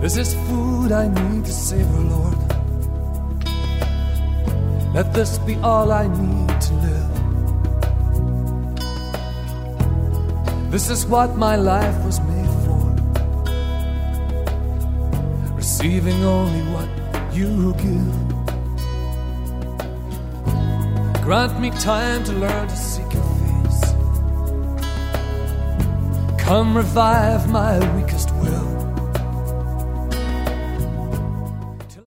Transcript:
This is food I need to savor, Lord. Let this be all I need to live. This is what my life was made for, receiving only what you give. Grant me time to learn to seek your face. Come revive my weakest